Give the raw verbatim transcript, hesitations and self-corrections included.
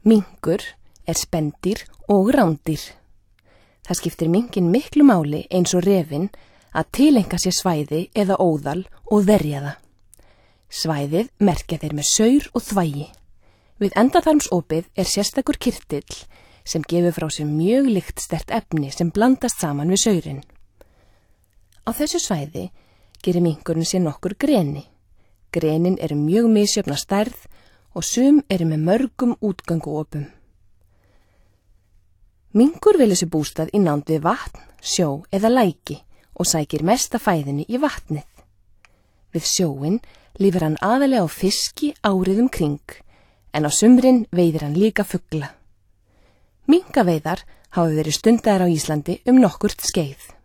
Minkur er spendýr og rándýr. Það skiptir minkinn miklu máli eins og refinn að tileinka sér svæði eða óðal og verja það. Svæðið merkja þeir með saur og þvægi. Við endaþarmsopið er sérstakur kirtill sem gefur frá sér mjög lyktsterkt efni sem blandast saman við saurinn. Á þessu svæði gerir minkurinn sér nokkur greni. Grenin eru mjög misjöfn að stærð og sum eru með mörgum útgönguopum. Minkur velur sér bústað í nánd við vatn, sjó eða læki og sækir mesta fæðinu í vatnið. Við sjóinn lifir hann aðalega á fiski árið um kring, en á sumrin veiðir hann líka fugla. Minkaveiðar hafa verið stundaðar á Íslandi um nokkurt skeið.